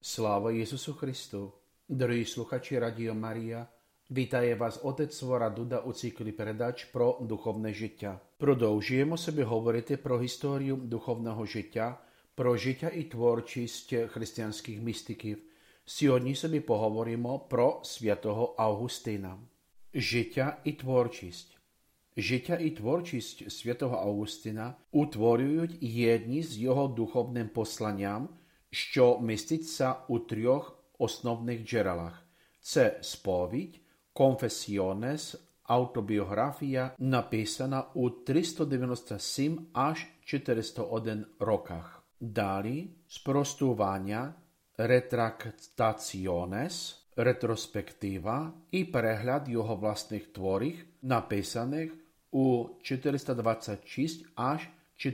Sláva Ісусу Христу! Дорогі слухачі Радіо Марія, вітає вас отець Свора Дуда у циклі передач про духовне життя. Продовжуємо собі говорити про історію духовного життя, про життя і творчість християнських містиків. Сьогодні собі поговоримо про святого Августина. Життя і творчість. Життя і творчість святого Августина утворюють єдність з його духовним посланням, що міститься у трьох основних джерелах. Це сповідь, Confessiones, автобіографія, написана у 397 аж 401 роках. Далі спростування, Retractationes, ретроспектива і перегляд його власних творів, написаних у 426 аж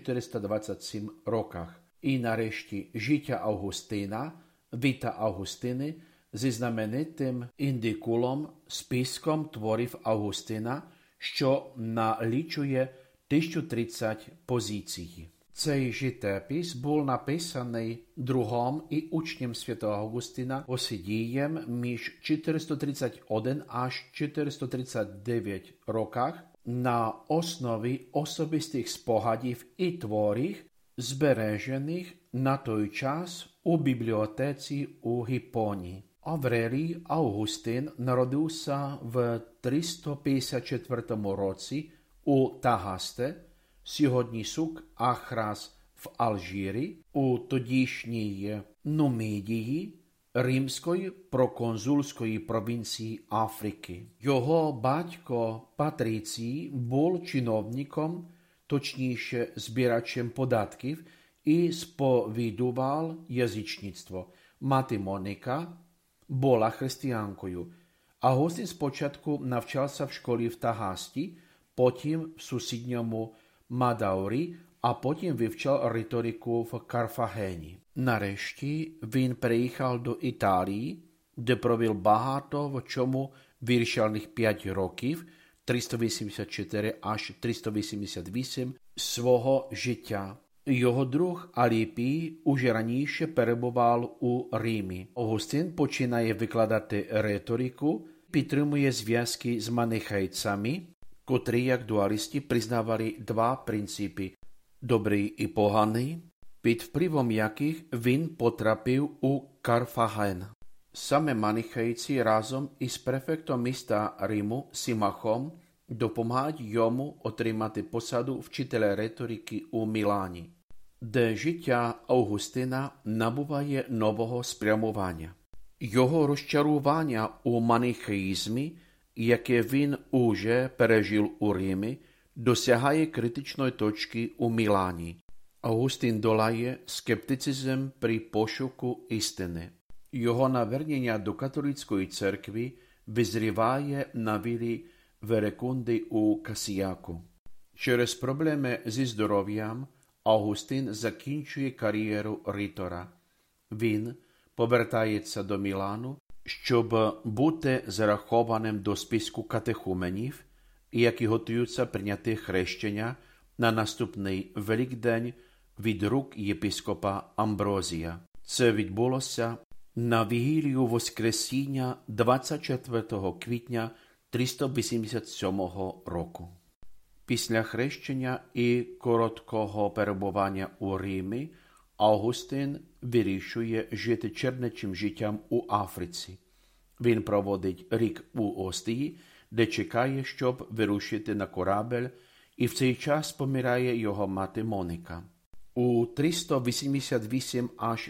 427 роках. І нарешті життя Августина, Vita Augustini, зі знаменитим індикулом, списком творів Августина, що налічує 1030 позицій. Цей життєпис був написаний другом і учнем святого Августина Осидієм між 431 аж 439 роках на основі особистих спогадів і творів, збережених на той час у бібліотеці у Гіппоні. Аврелій Августин народився в 354 році у Тагасте, сьогодні сук Ахраз в Алжирі, у тодішній Нумідії, римської проконсульської провінції Африки. Його батько Патрицій був чиновником, точніше збирачем податків, і сповідував язичництво. Мати Моника була християнкою. Августин спочатку навчався в школі в Тагасті, потім в сусідньому Мадаурі, а потім вивчав риторику в Карфагені. Нарешті він переїхав до Італії, де провів багато в чому вирішальних 5 років, 384 аж 388 свого життя. Його друг Аліпій уже раніше перебував у Римі. Августин починає викладати риторику, підтримує зв'язки з манихейцями, котрі, як дуалісти, признавали два принципи – добрий і поганий, під впливом яких він потрапив у Карфаген. Саме манихейці разом із префектом міста Риму Симахом допомагають йому отримати посаду вчителя риторики у Мілані, де життя Августина набуває нового спрямування. Його розчарування у манихеїзмі, яке він уже пережив у Римі, досягає критичної точки у Мілані. Августин долає скептицизм при пошуку істини. Його навернення до католицької церкви визріває на вілі Верекунди у Касіяку. Через проблеми зі здоров'ям Августин закінчує кар'єру ритора. Він повертається до Мілану, щоб бути зарахованим до списку катехуменів, які готуються прийняти хрещення на наступний Великдень від рук єпископа Амброзія. Це відбулося на вігілію Воскресіння 24 квітня 387 року. Після хрещення і короткого перебування у Римі Августин вирішує жити чернечим життям у Африці. Він проводить рік у Остії, де чекає, щоб вирушити на корабель, і в цей час помирає його мати Моника. У 388 аж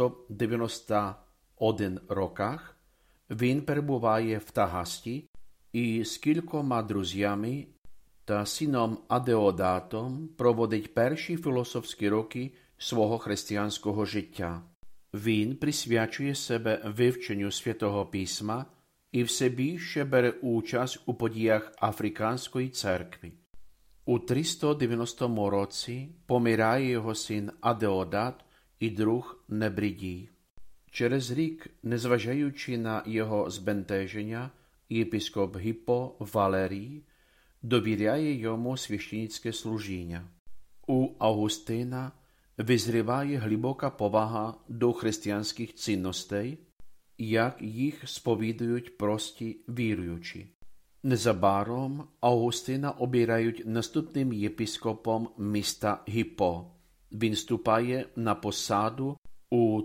391 роках він перебуває в Тагасті і з кількома друзями та сином Адеодатом проводить перші філософські роки свого християнського життя. Він присвячує себе вивченню Святого Письма і все більше бере участь у подіях Африканської церкви. У 390 році помирає його син Адеодат і друг Небридій. Через рік, незважаючи на його збентеження, єпископ Гіппо Валерій довіряє йому священницьке служіння. У Августина vyzrіває глибока повага до християнських цінностей, як їх сповідують прості віруючі. Незабаром Августина обирають наступним єпископом міста Гіппо. Він вступає на посаду у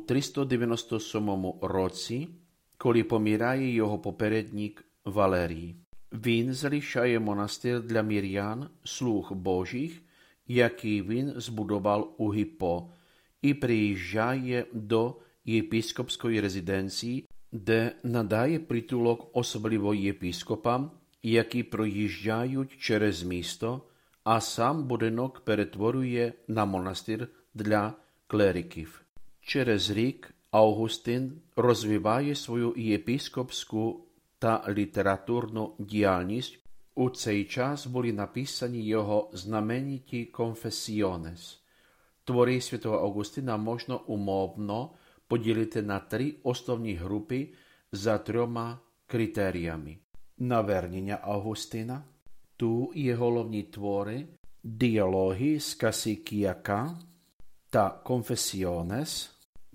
397 році, коли помирає його попередник Валерій. Він залишає монастир для мирян, слуг Божих, який він збудував у Гіппо, і приїжджає до єпископської резиденції, де надає притулок особливо єпископам, які проїжджають через місто, а сам будинок перетворює на монастир для клериків. Через рік Августин розвиває свою єпископську та літературну діяльність. У цей час були написані його знамениті «Confessiones». Твори святого Августина можна умовно поділити на 3 основні групи за 3 критеріями. Навернення Августина. Tu є головні твори «Діалоги з Касикіака» та «Confessiones».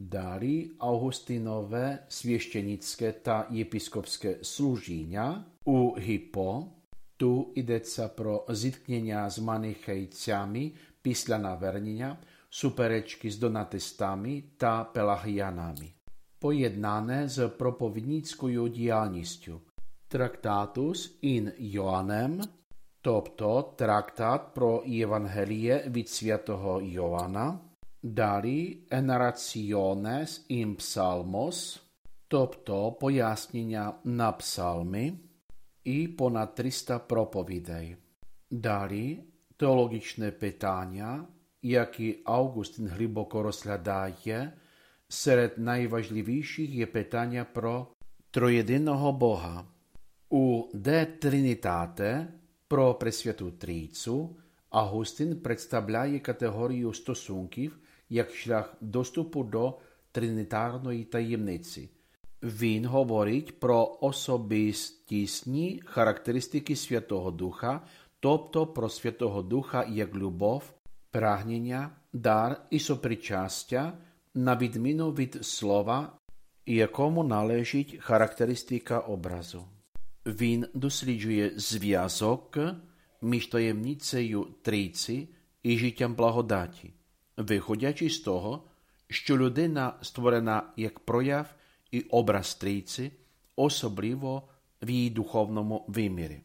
Далі Августинове священицьке та єпископське служіння у Гіппо. Tu йдеться про зіткнення з манихейцями після навернення, суперечки з донатистами та пелагіянами. Поєднане з проповідницькою діяльністю. Трактатус ін Йоаннем, тобто трактат про Євангеліє від святого Йоанна. Далі Enarrationes in Psalmos, тобто пояснення на псалми, і понад 300 проповідей. Далі теологічне питання, які Августин глибоко розглядає. Серед найважливіших є питання про троєдиного Бога. У De Trinitate про Пресвяту Трійцю Августин представляє категорію стосунків як шлях доступу до тринітарної таємниці. Він говорить про особистісні характеристики Святого Духа, тобто про Святого Духа як любов, прагнення, дар і сопричастя, на відміну від слова, якому належить характеристика образу. Він досліджує зв'язок між таємницею Трійці і життям благодаті, виходячи з того, що людина створена як прояв і образ Трійці, особливо в її духовному вимірі.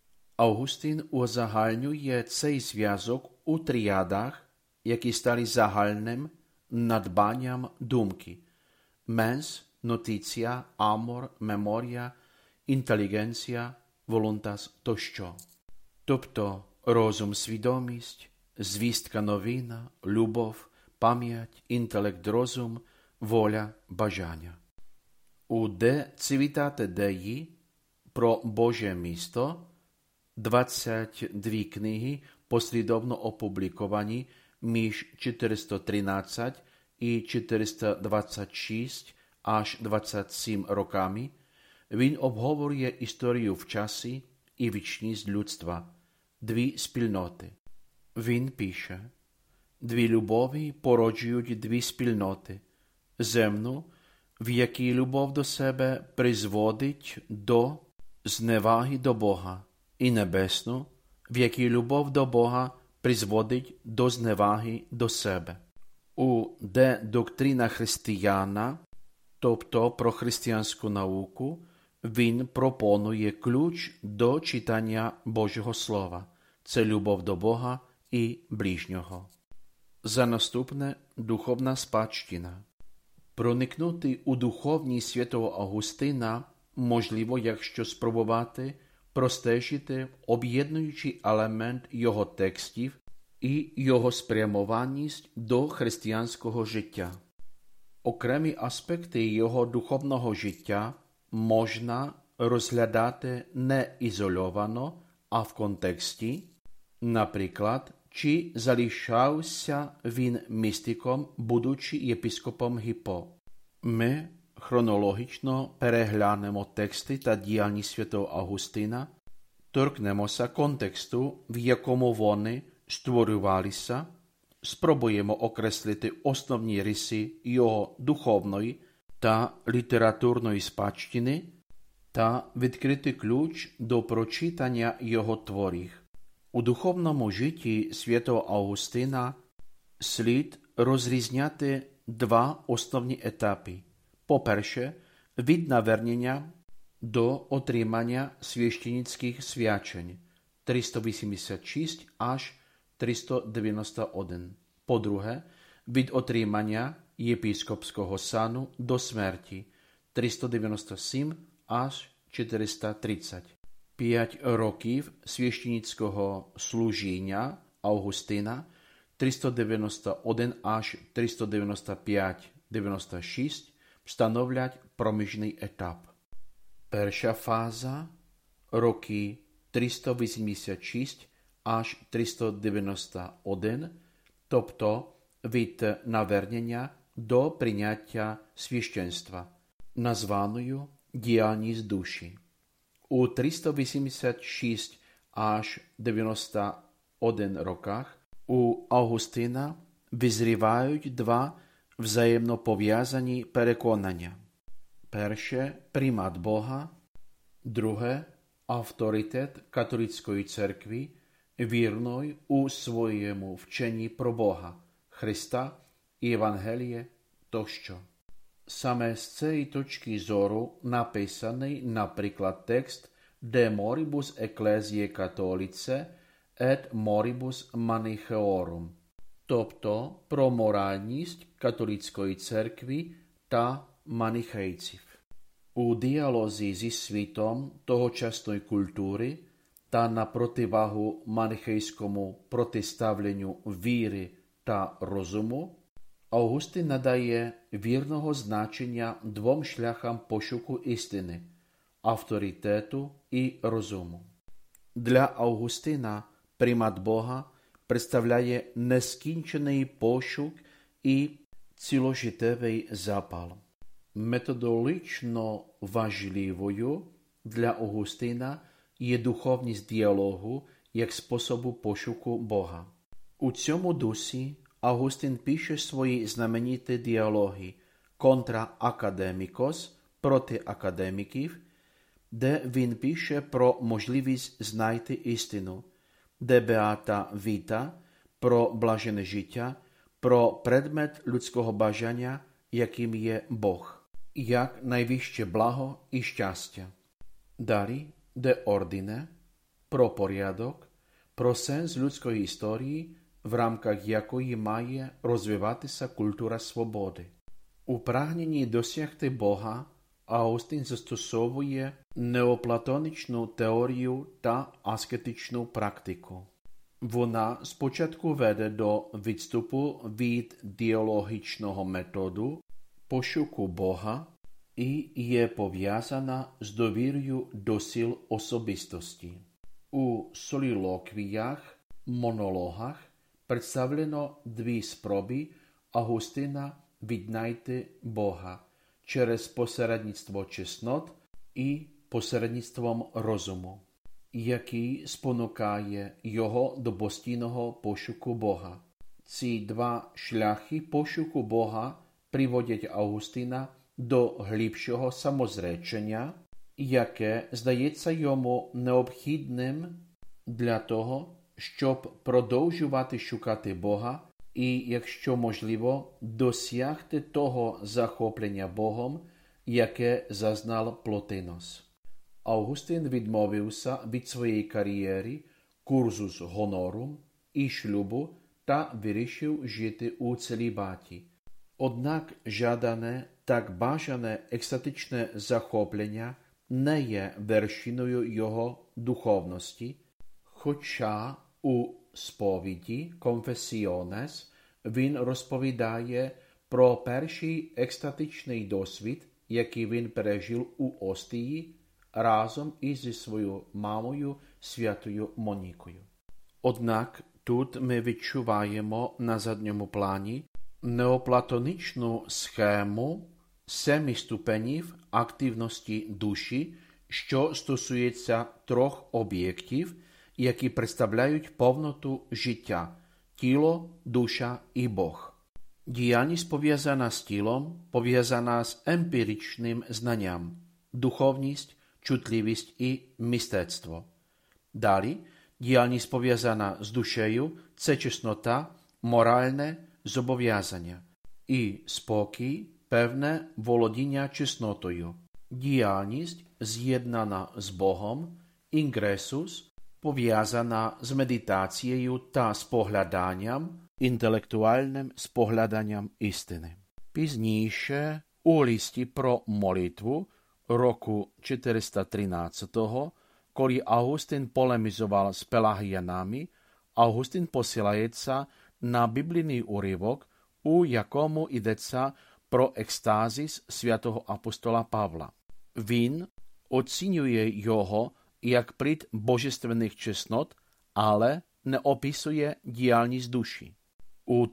Августин узагальнює цей зв'язок у тріадах, які стали загальним надбанням думки – mens, notitia, amor, memoria, інтелігенція, voluntas тощо. Тобто розум, свідомість, звістка новина, любов, пам'ять, інтелект, розум, воля, бажання. У De Civitate Dei про Боже місто 22 книги послідовно опубліковані між 413 і 426 аж 27 роками. Він обговорює історію в часі і вічність людства, 2 спільноти. Він пише: 2 любові породжують 2 спільноти. Земну, в якій любов до себе призводить до зневаги до Бога, і небесну, в якій любов до Бога призводить до зневаги до себе. У De Doctrina Christiana, тобто про християнську науку, він пропонує ключ до читання Божого Слова. Це любов до Бога і ближнього. За наступне – духовна спадщина. Проникнути у духовність святого Августина можливо, якщо спробувати простежити об'єднуючий елемент його текстів і його спрямованість до християнського життя. Окремі аспекти його духовного життя можна розглядати не ізольовано, а в контексті, наприклад, чи залишався він містиком, будучи єпископом Гіппо. Ми хронологічно переглянемо тексти та діяльність святого Августина, торкнемося контексту, в якому вони створювалися, спробуємо окреслити основні риси його духовної та літературної спадщини та відкрити ключ до прочитання його творів. У духовному житті святого Августина слід розрізняти два основні етапи. По-перше, від навернення до отримання священницьких свячень 386 аж 391. По-друге, від отримання єпископського сану до смерті 397 аж 430. 5 років священницького служіння Августина 391 аж 395-96 становлять проміжний етап. Перша фаза – роки 386 аж 391, тобто від навернення до прийняття священства, названою діяльність душі. У 386 аж 91 роках у Августина визрівають два взаємно пов'язані переконання. Перше – примат Бога, друге – авторитет католицької церкви, вірної у своєму вченні про Бога, Христа, Євангеліє тощо. Саме з цієї точки зору написаний, наприклад, текст De moribus ecclesiae catholicae et moribus manichaeorum, тобто про моральність католицької церкви та манихейців. У діалозі зі світом тогочасної культури та на противагу манихейському протиставленню віри та розуму, Августин надає вірного значення двом шляхам пошуку істини – авторитету і розуму. Для Августина примат Бога представляє нескінчений пошук і ціложиттєвий запал. Методологічно важливою для Августина є духовність діалогу як способу пошуку Бога. У цьому дусі Августин пише свої знамениті діалоги «Контра академікос» проти академіків, де він пише про можливість знайти істину, де Beata Vita про блажене життя, про предмет людського бажання, яким є Бог, як найвище благо і щастя. Далі De Ordine про порядок, про сенс людської історії, в рамках якої має розвиватися культура свободи. У прагненні досягти Бога Августин застосовує неоплатонічну теорію та аскетичну практику. Вона спочатку веде до відступу від діалогічного методу пошуку Бога і є пов'язана з довір'ю до сил особистості. У солілоквіях, монологах представлено дві спроби Августина віднайти Бога через посередництво чеснот і посередництвом розуму, який спонукає його до постійного пошуку Бога. Ці два шляхи пошуку Бога приводять Августина до глибшого самозречення, яке здається йому необхідним для того, щоб продовжувати шукати Бога і, якщо можливо, досягти того захоплення Богом, яке зазнав Плотинос. Августин відмовився від своєї кар'єри, курсус гонорум і шлюбу та вирішив жити у целібаті. Однак жадане, так бажане екстатичне захоплення не є вершиною його духовності, хоча у сповіді Confessiones він розповідає про перший екстатичний досвід, який він пережив у Остії разом із своєю мамою святою Монікою. Однак тут ми відчуваємо на задньому плані неоплатонічну схему 7 ступенів активності душі, що стосується 3 об'єктів, які представляють повноту життя, Тіло, душа i Boh. Діяльність пов'язана з тілом, пов'язана з емпіричним знанням, духовність, чутливість і мистецтво. Далі, діяльність пов'язана з душею – це чеснота, моральне зобов'язання і спокій, певне володіння чеснотою. Діяльність, з'єднана з Богом, інгресус, пов'язана з медитацією та спогляданням, інтелектуальним спогляданням істини. Пізніше, у листі про молитву року 413-го, коли Августин полемізував з Пелагіянами, Августин посилається на біблійний уривок, у якому йдеться про екстазис святого апостола Павла. Він оцінює його як плід божественних чеснот, але не описує діяльність душі. У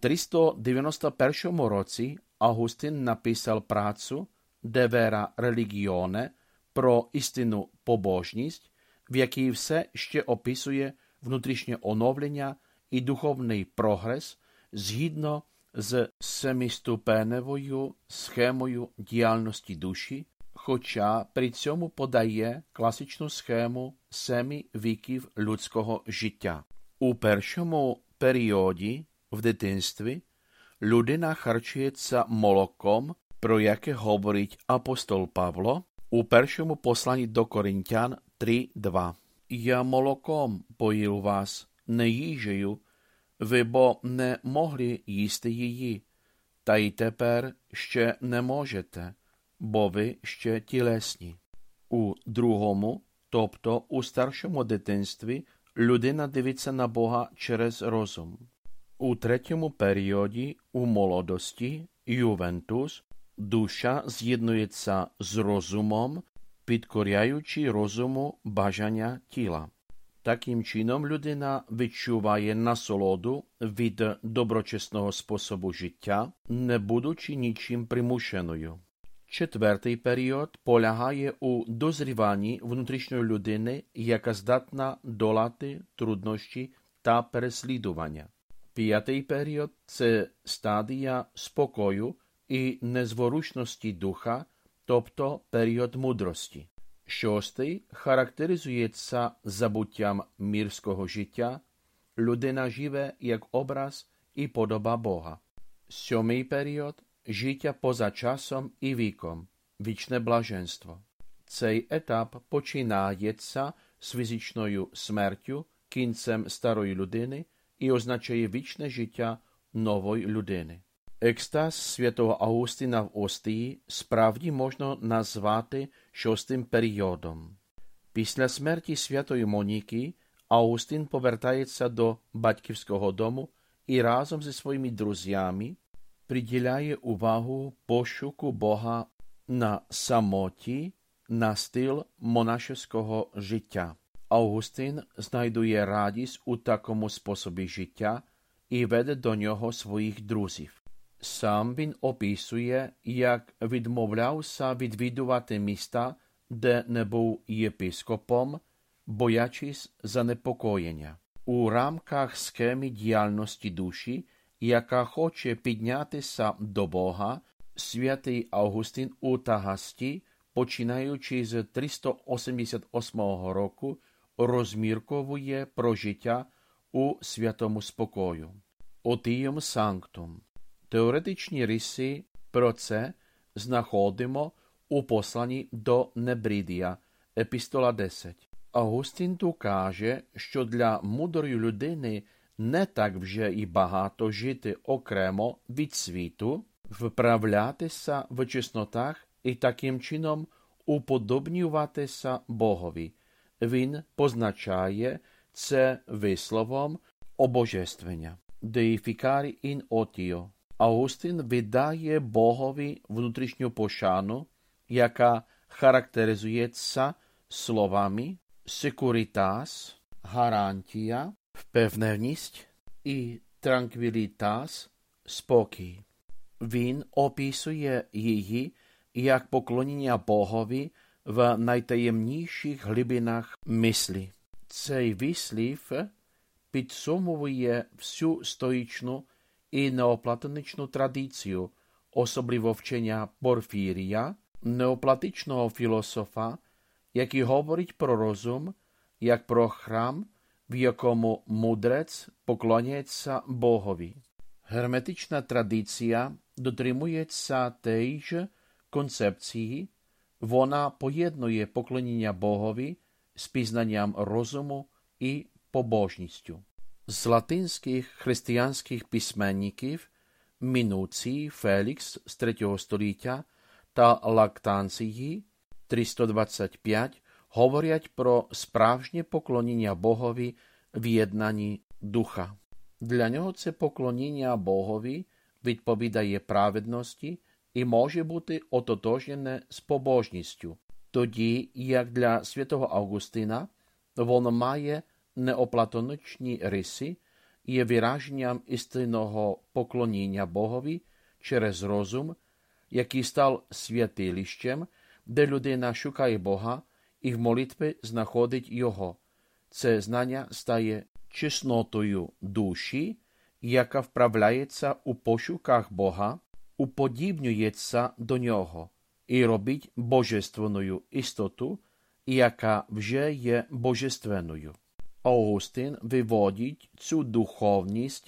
391 році Августин написав працю «De vera religione» про істинну побожність, в якій все ще описує внутрішнє оновлення і духовний прогрес згідно з семиступеневою схемою діяльності душі, хоча при цьому подає класичну схему 7 віків людського життя. У першому періоді, в дитинстві, людина харчується молоком, про яке говорить апостол Павло у першому посланні до Коринтян 3:2. «Я молоком поїв вас, не їжею, ви бо не могли їсти її, та й тепер ще не можете, бо ви ще тілесні». У другому, тобто у старшому дитинстві, людина дивиться на Бога через розум. У третьому періоді, у молодості, ювентус, душа з'єднується з розумом, підкоряючи розуму бажання тіла. Таким чином людина відчуває насолоду від доброчесного способу життя, не будучи нічим примушеною. Четвертий період полягає у дозріванні внутрішньої людини, яка здатна долати труднощі та переслідування. П'ятий період – це стадія спокою і незворушності духа, тобто період мудрості. Шостий характеризується забуттям мирського життя, людина живе як образ і подоба Бога. Сьомий період – життя поза часом і віком, вічне блаженство. Цей етап починається з фізичною смертю, кінцем старої людини і означає вічне життя нової людини. Екстаз святого Августина в Остії справді можна назвати шостим періодом. Після смерті святої Моніки Августин повертається до батьківського дому і разом зі своїми друзями приділяє увагу пошуку Бога на самоті, на стил монашеського життя. Августин знайдує радість у такому способі життя і веде до нього своїх друзів. Сам він описує, як відмовлявся відвідувати міста, де не був єпископом, боячись занепокоєння. У рамках схеми діяльності душі, яка хоче піднятися до Бога, святий Августин у Тагасті, починаючи з 388 року, розмірковує про життя у святому спокою. Otium sanctum. Теоретичні риси про це знаходимо у посланні до Небридія, епістола 10. Августин тут каже, що для мудрої людини не так вже і багато жити окремо від світу, вправлятися в чеснотах і таким чином уподобнюватися Богові. Він позначає це висловом обожествлення. Deificare in otio. Августин видає Богові внутрішню пошану, яка характеризується словами securitas, гарантія, впевненість і tranquilitas, спокій. Він описує її як поклоніння Богові в найтаємніших глибинах мислі. Цей вислів підсумовує всю стоїчну і неоплатоничну традицію, особливо вчення Порфірія, неоплатичного філософа, який говорить про розум, як про храм, в якому мудрець поклоняється Богові. Герметична традиція дотримується тієї ж концепції, вона поєднує поклоніння Богові з пізнанням розуму і побожністю. З латинських християнських письменників Мінуцій Фелікс з 3 століття та Лактанції 325 говорять про справжнє поклоніння Богові в єднанні духа. Для нього це поклоніння Богові відповідає праведності і може бути ототожнене з побожністю, тоді як для святого Августина воно має неоплатоничні риси, є вираженням істинного поклоніння Богові через розум, який став святилищем, де людина шукає Бога і в молитві знаходить Його. Це знання стає чеснотою душі, яка вправляється у пошуках Бога, уподібнюється до Нього і робить божественною істоту, яка вже є божественною. Августин виводить цю духовність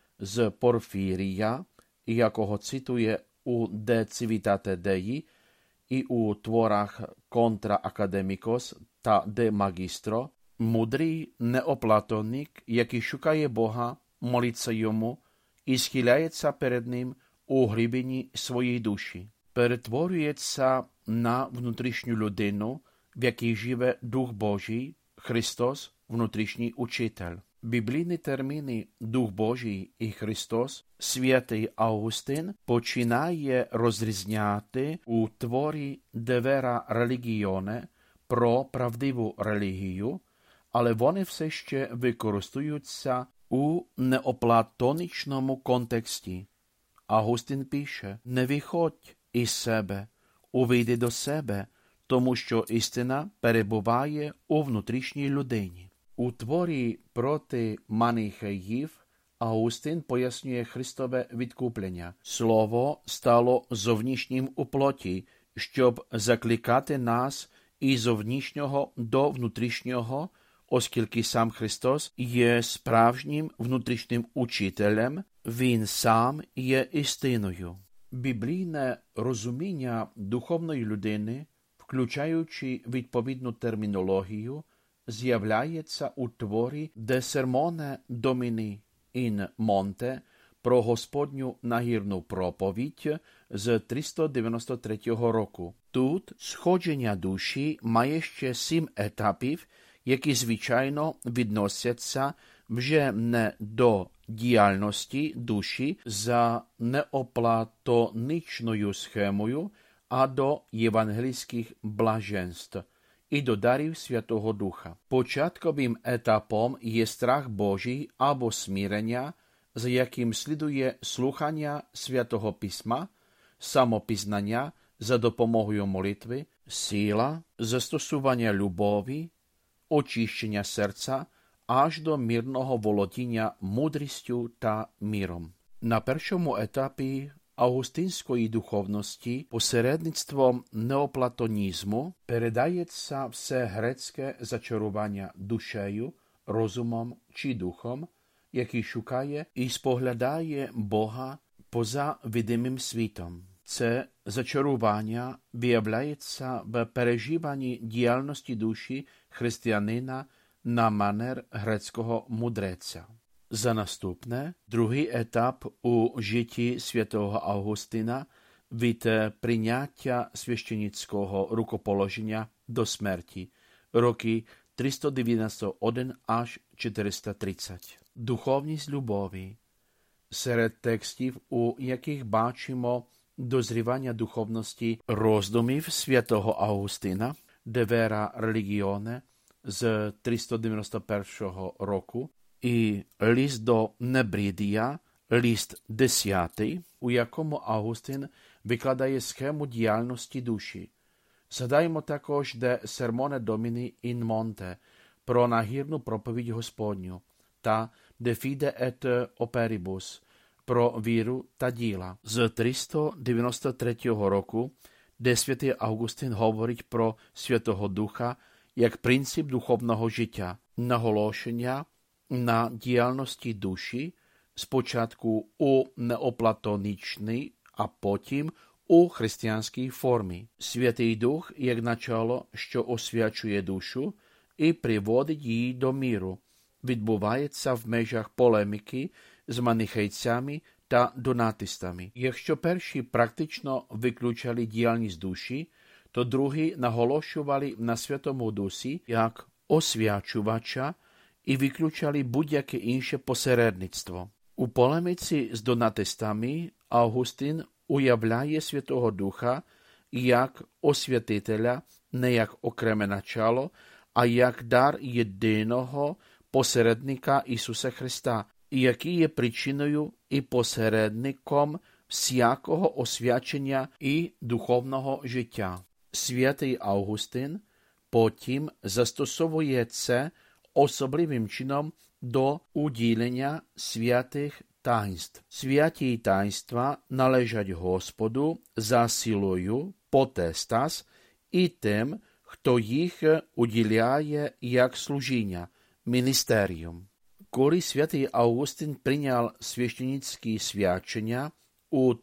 з Порфірія, якого цитує у De Civitate Dei і у творах Contra Academicos та De Magistro. Мудрий неоплатоник, який шукає Бога, молиться йому і схиляється перед ним у глибині своєї душі, перетворюється на внутрішню людину, в якій живе Дух Божий, Христос, внутрішній учитель. Біблійні терміни «Дух Божий» і «Христос» святий Августин починає розрізняти у творі «De vera religione» про правдиву релігію, але вони все ще використовуються у неоплатоничному контексті. Августин пише: «Не виходь із себе, увійди до себе, тому що істина перебуває у внутрішній людині». У творі проти манихеїв Августин пояснює Христове відкуплення. Слово стало зовнішнім у плоті, щоб закликати нас із зовнішнього до внутрішнього, оскільки сам Христос є справжнім внутрішнім учителем, Він сам є істиною. Біблійне розуміння духовної людини, включаючи відповідну термінологію, з'являється у творі «De Sermone Domini in Monte» про Господню нагірну проповідь з 393 року. Тут сходження душі має ще 7 етапів, які, звичайно, відносяться вже не до діяльності душі за неоплатоничною схемою, а до євангельських блаженств і до дарів Святого Духа. Початковим етапом є страх Божий або смирення, за яким слідує слухання Святого Письма, самопізнання за допомогою молитви, сила, застосування любові, очищення серця, аж до мирного володіння мудрістю та миром. На першому етапі августинської духовності посередництвом неоплатонізму передається все грецьке зачарування душею, розумом чи духом, який шукає і споглядає Бога поза видимим світом. Це зачарування виявляється в переживанні діяльності душі християнина на манер грецького мудреця. За наступне, другий етап у житті святого Августина від прийняття священицького рукоположення до смерті, роки 391 аж 430. Духовність любові. Серед текстів, у яких бачимо дозрівання духовності роздумів святого Августина, De vera religione з 391 року, і лист до Небридія, лист 10, у якому Августин викладає схему діяльності душі. Згадаємо також De Sermone Domini in Monte про нагірну проповідь Господню, та De fide et operibus pro víru ta díla. Z 393 roku, де святий Августин говорить про Святого Духа як принцип духовного життя, наголошення на діяльності душі, спочатку у неоплатонічній, а потім у християнській формі. Святий Дух як начало, що освячує душу і приводить її до миру, відбувається в межах полеміки з манихейцями та донатистами. Якщо перші практично виключали діяльність душі, то другі наголошували на Святому Дусі як освячувача і виключали будь-яке інше посередництво. У полеміці з донатистами Августин уявляє Святого Духа як освятителя, не як окреме начало, а як дар єдиного посередника Ісуса Христа, який є причиною і посередником всякого освячення і духовного життя. Святий Августин потім застосовує це особливим чином до уділення святих таїнств. Святі таїнства належать Господу за силою потестас і тим, хто їх уділяє як служіння, міністеріум. Коли святий Августин прийняв священницькі свячення у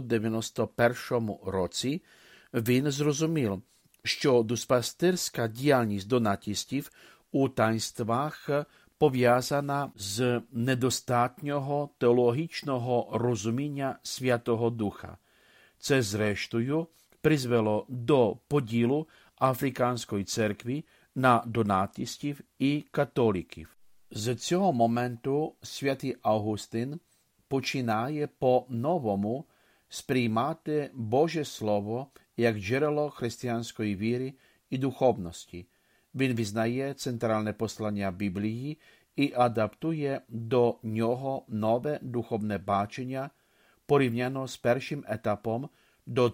391 році, він зрозумів, що дуспастирська діяльність донатістів у таїнствах пов'язана з недостатнього теологічного розуміння Святого Духа. Це, зрештою, призвело до поділу Африканської церкви на донатистів і католиків. З цього моменту святий Августин починає по-новому сприймати Боже Слово як джерело християнської віри і духовності. Він визнає центральне послання Біблії і адаптує до нього нове духовне бачення, порівняно з першим етапом до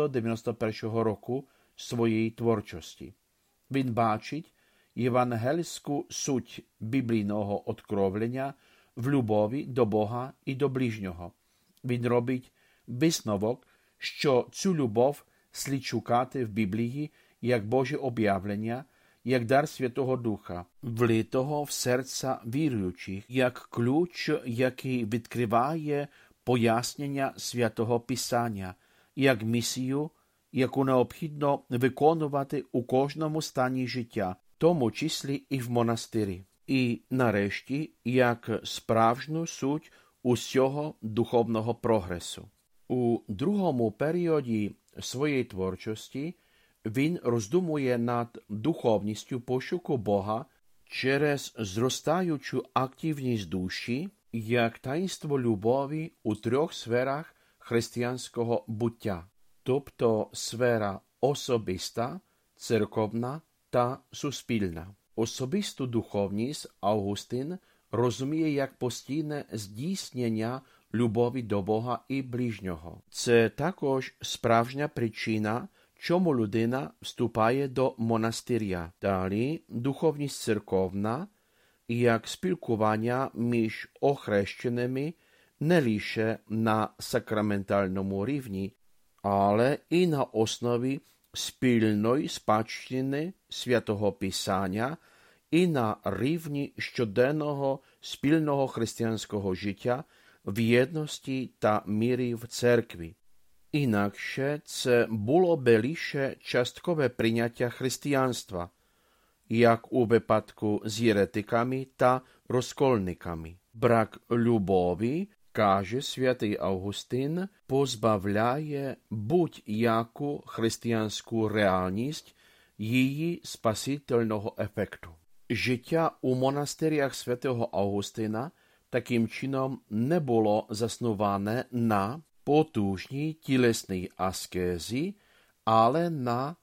391 року своєї творчості. Він бачить євангельську суть біблійного откровлення в любові до Бога і до ближнього. Він робить висновок, що цю любов слід шукати в Біблії як Боже об'явлення, як дар Святого Духа, влитого в серця віруючих, як ключ, який відкриває пояснення Святого Писання, як місію, яку необхідно виконувати у кожному стані життя, в тому числі і в монастирі. І, нарешті, як справжню суть усього духовного прогресу. У другому періоді своєї творчості він роздумує над духовністю пошуку Бога через зростаючу активність душі, як таїнство любові у трьох сферах християнського буття, тобто сфера особиста, церковна та суспільна. Особисту духовність Августин розуміє як постійне здійснення любові до Бога і ближнього. Це також справжня причина, чому людина вступає до монастиря. Далі духовність церковна, як спілкування між охрещеними не лише на сакраментальному рівні, але і на основі спільної спадщини Святого Писання і на рівні щоденного спільного християнського життя в єдності та мирі в церкві. Інакше це було б лише часткове прийняття християнства, як у випадку з єретиками та розкольниками. Брак любові, каже святий Августин, позбавляє будь-яку християнську реальність її спасительного ефекту. Життя у монастирях святого Августина таким чином не було засноване на потужній тілесній аскезі, але на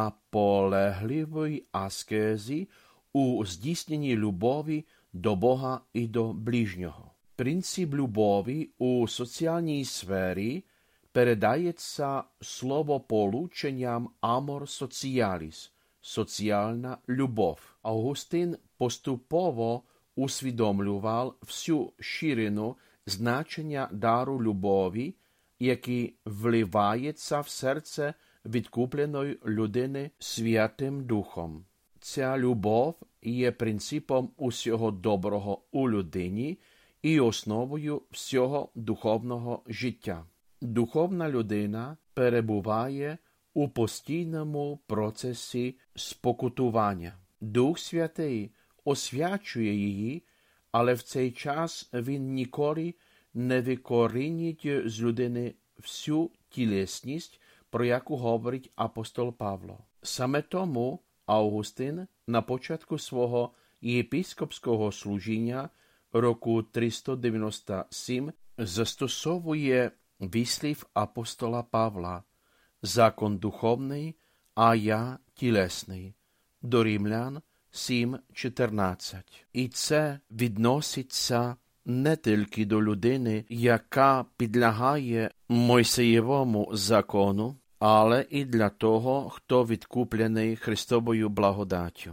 наполегливій аскезі у здійсненні любові до Бога і до ближнього. Принцип любові у соціальній сфері передається словополученням amor socialis – соціальна любов. Августин поступово усвідомлював всю ширину значення дару любові, який вливається в серце відкупленої людини Святим Духом. Ця любов є принципом усього доброго у людині і основою всього духовного життя. Духовна людина перебуває у постійному процесі спокутування. Дух Святий освячує її, але в цей час він ніколи не викорінить з людини всю тілесність, про яку говорить апостол Павло. Саме тому Августин на початку свого єпископського служіння року 397 застосовує вислів апостола Павла «Закон духовний, а я тілесний» до Римлян 7:14. І це відноситься не тільки до людини, яка підлягає Мойсеєвому закону, але і для того, хто відкуплений Христовою благодаттю.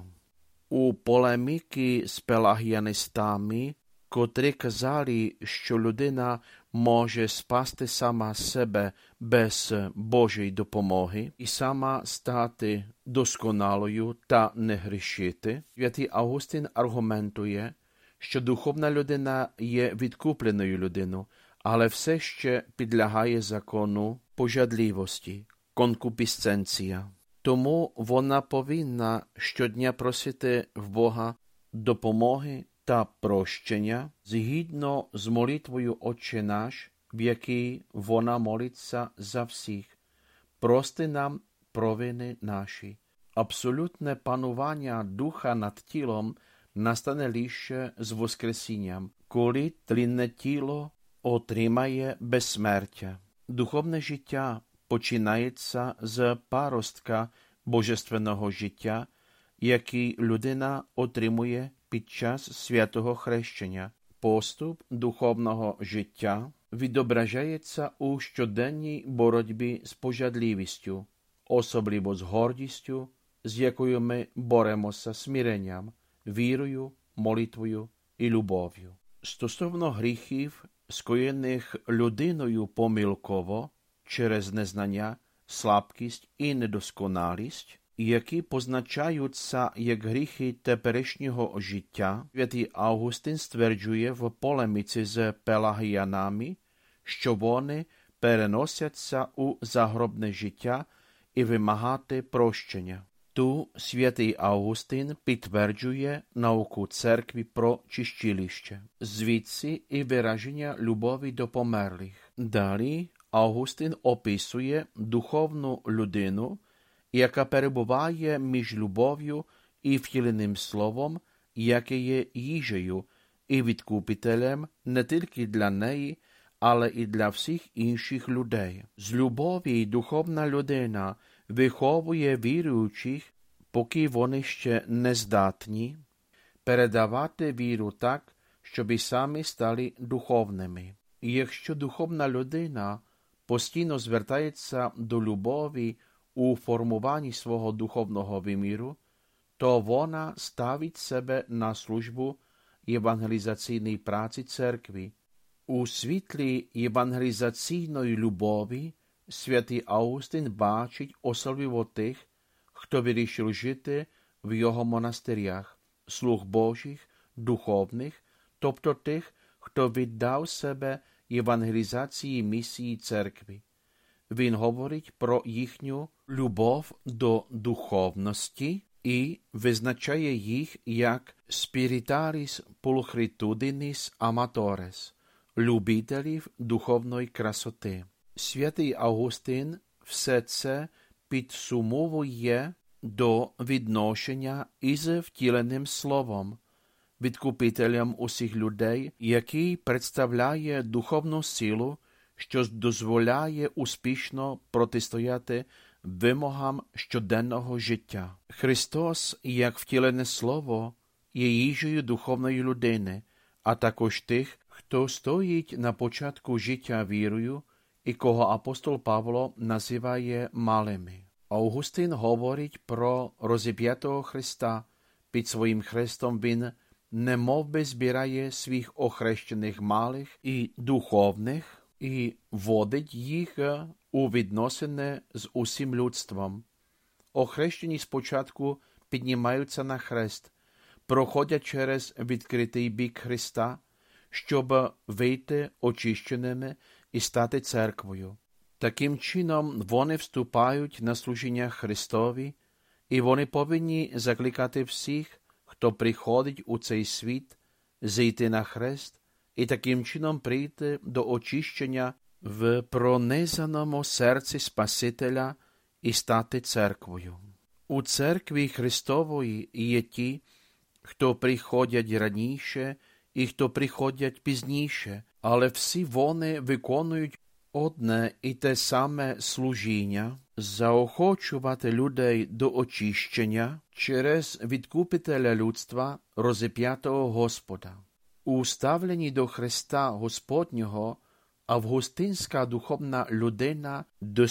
У полеміки з пелагіанистами, котрі казали, що людина може спасти сама себе без Божої допомоги і сама стати досконалою та не грішити, святий Августин аргументує, що духовна людина є відкупленою людиною, але все ще підлягає закону пожадливості, конкупісценція. Тому вона повинна щодня просити в Бога допомоги та прощення згідно з молитвою «Отче наш», в якій вона молиться за всіх. Прости нам провини наші. Абсолютне панування духа над тілом настане лише з воскресінням, коли тлінне тіло отримає безсмертя. Духовне життя починається з паростка божественного життя, який людина отримує під час святого хрещення. Поступ духовного життя відображається у щоденній боротьбі з пожадливістю, особливо з гордістю, з якою ми боремося смиренням, вірою, молитвою і любов'ю. Стосовно гріхів, скоєних людиною помилково, через незнання, слабкість і недосконалість, які позначаються як гріхи теперішнього життя, святий Августин стверджує в полеміці з пелагіянами, що вони переносяться у загробне життя і вимагати прощення. Tu святий Августин підтверджує науку церкви про чистилище, звідси і вираження любові до померлих. Далі Августин описує духовну людину, яка перебуває між любов'ю і втіленим словом, яке є їжею і відкупителем не тільки для неї, але і для всіх інших людей. З любові духовна людина виховує віруючих, поки вони ще не здатні передавати віру так, щоб і самі стали духовними. І якщо духовна людина постійно звертається до любові у формуванні свого духовного виміру, то вона ставить себе на службу євангелізаційній праці церкви. У світлі євангелізаційної любові святий Августин бачить особливо тих, хто вирішив жити в його монастирях, слуг Божих, духовних, тобто тих, хто віддав себе євангелізації місії церкви. Він говорить про їхню любов до духовності і визначає їх як spiritalis pulchritudinis amatores, любителів духовної красоти. Святий Августин все це підсумовує до відношення із втіленим словом, відкупителем усіх людей, який представляє духовну силу, що дозволяє успішно протистояти вимогам щоденного життя. Христос, як втілене слово, є їжею духовної людини, а також тих, хто стоїть на початку життя вірою і кого апостол Павло називає малими. Августин говорить про розіп'ятого Христа. Під своїм хрестом він немовби збирає своїх охрещених малих і духовних і водить їх у відносини з усім людством. Охрещені спочатку піднімаються на хрест, проходять через відкритий бік Христа, щоб вийти очищеними і стати церквою. Таким чином вони вступають на служіння Христові, і вони повинні закликати всіх, хто приходить у цей світ, зійти на хрест і таким чином прийти до очищення в пронизаному серці Спасителя і стати церквою. У церкві Христової є ті, хто приходять раніше і хто приходять пізніше, але всі вони виконують одне і те саме служіння – заохочувати людей до очищення через відкупителя людства, розіп'ятого Господа. У ставленні до Христа Господнього августинська духовна людина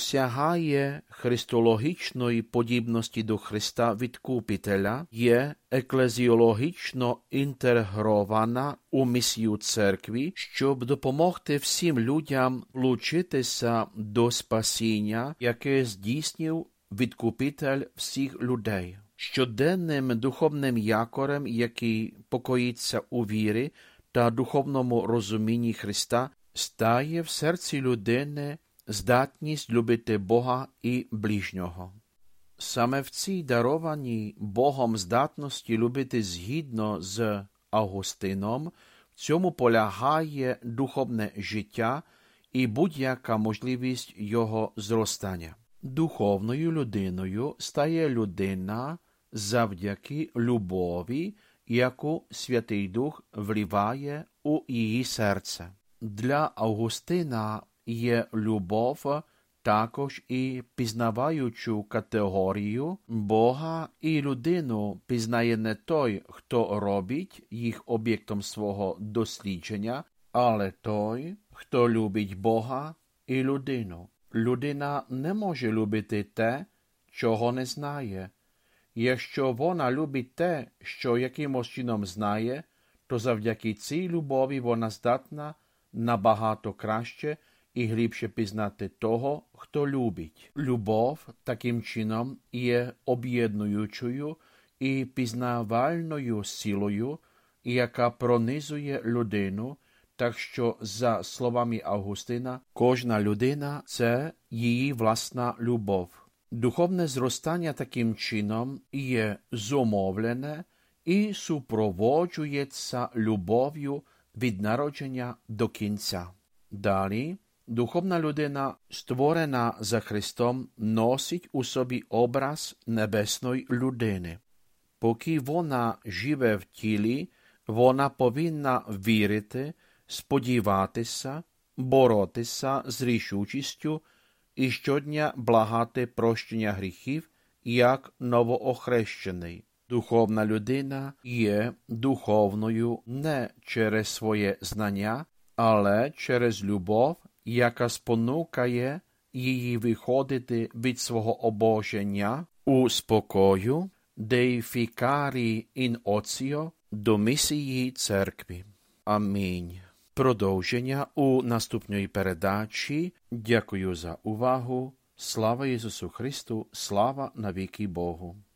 досягає христологічної подібності до Христа Відкупителя, є еклезіологічно інтегрована у місію церкви, щоб допомогти всім людям влучитися до спасіння, яке здійснив Відкупитель всіх людей. Щоденним духовним якорем, який покоїться у вірі та духовному розумінні Христа, стає в серці людини здатність любити Бога і ближнього. Саме в цій дарованій Богом здатності любити згідно з Августином, в цьому полягає духовне життя і будь-яка можливість його зростання. Духовною людиною стає людина завдяки любові, яку Святий Дух вливає у її серце. Для Августина є любов також і пізнаваючу категорію. Бога і людину пізнає не той, хто робить їх об'єктом свого дослідження, але той, хто любить Бога і людину. Людина не може любити те, чого не знає. Якщо вона любить те, що якимось чином знає, то завдяки цій любові вона здатна набагато краще і глибше пізнати того, хто любить. Любов таким чином є об'єднуючою і пізнавальною силою, яка пронизує людину, так що, за словами Августина, кожна людина – це її власна любов. Духовне зростання таким чином є зумовлене і супроводжується любов'ю від народження до кінця. Далі, духовна людина, створена за Христом, носить у собі образ небесної людини. Поки вона живе в тілі, вона повинна вірити, сподіватися, боротися з рішучістю і щодня благати прощення гріхів, як новоохрещений. Духовна людина є духовною не через своє знання, але через любов, яка спонукає її виходити від свого обоження у спокою, deificari in ocio, до місії церкви. Амінь. Продовження у наступної передачі. Дякую за увагу. Слава Ісусу Христу, слава навіки Богу.